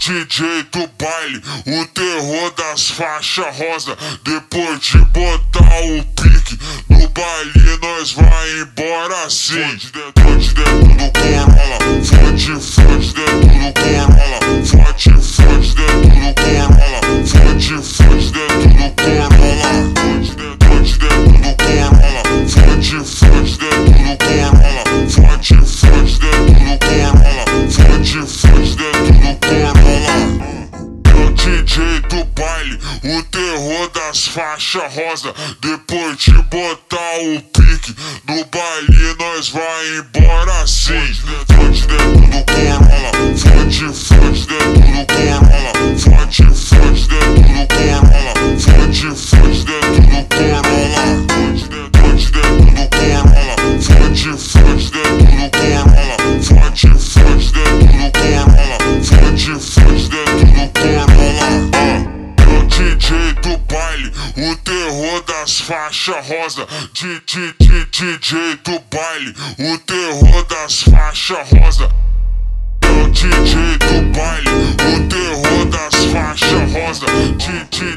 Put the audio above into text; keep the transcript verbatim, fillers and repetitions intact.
D J do baile, o terror das faixas rosa. Depois de botar o pique no baile, nós vai embora assim. Fonte dentro do Corolla, fonte, fonte dentro do Corolla, fonte, fonte dentro do Corolla, fonte, fonte dentro do Corolla, fonte dentro do Corolla, fonte, fonte dentro do Corolla, fonte, fonte dentro do Corolla, fonte, fonte dentro do Corolla. É o D J do baile, o terror das faixas rosa. Depois de botar o pique no baile, nós vai embora assim. Fonte dentro do Corolla, fonte, fonte dentro do Corolla, fonte, fonte dentro do Corolla, fonte, fonte dentro do Corolla, fonte dentro do Corolla, fonte, fonte dentro do Corolla, fonte, fonte dentro do Corolla, fonte, fonte dentro do Corolla. É o D J do baile, o terror das faixas rosa. D J do baile, o terror das faixas rosa. É o D J do baile, o terror das faixas rosa.